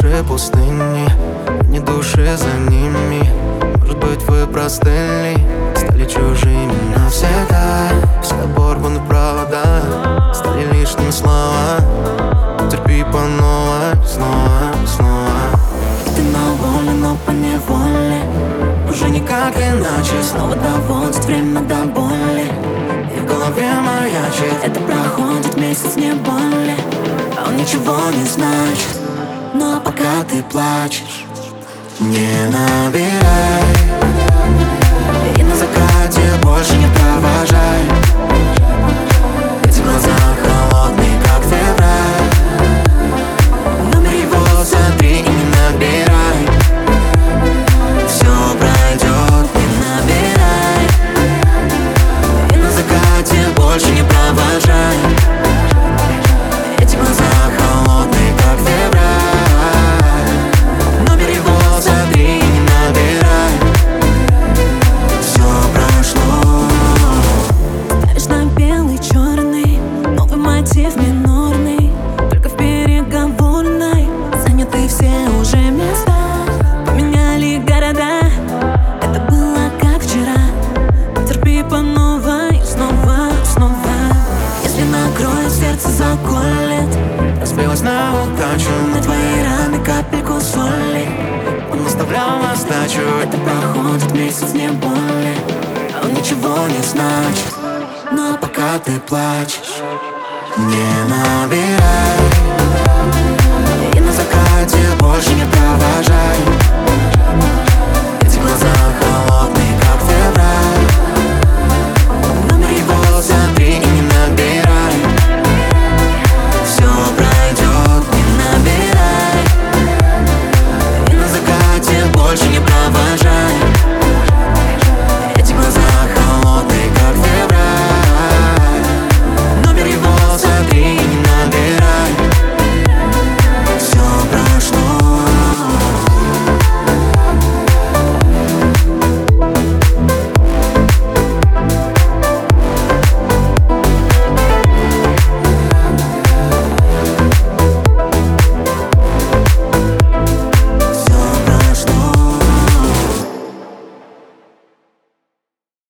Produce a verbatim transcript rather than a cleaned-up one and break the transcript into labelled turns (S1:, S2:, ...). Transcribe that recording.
S1: души пустыни, не души за ними. Может быть, вы простыли, стали чужими навсегда. Все оборваны провода, стали лишними слова. Терпи по новой, снова, снова.
S2: Ты на воле, но по неволе
S1: Уже никак иначе,
S2: снова доводит время до боли.
S1: и в голове маячит.
S2: Это проходит месяц, не боли,
S1: А он ничего не значит.
S2: но
S1: Пока ты плачешь, не набирай, и на закате больше не провожай. Эти глаза холодные, как февраль. Номер его смотри и не набирай. Все пройдет, не набирай, и на закате больше не провожай. Эти глаза холодные, как февраль. Номер его смотри и не набирай. Все прошло.
S2: ставишь на белый, черный, новый мотив минорный. Только в переговорной заняты все уже места. Поменяли города, это было как вчера. Терпи по новой, снова, снова. Если накроет, сердце заколет.
S1: Разбилась на удачу,
S2: На твои раны капельку соли.
S1: он оставлял на сдачу.
S2: Это проходит месяц, не боли,
S1: А он ничего не значит.
S2: но
S1: Пока ты плачешь, не набирай, и на закате больше не провожай. Эти глаза холодные,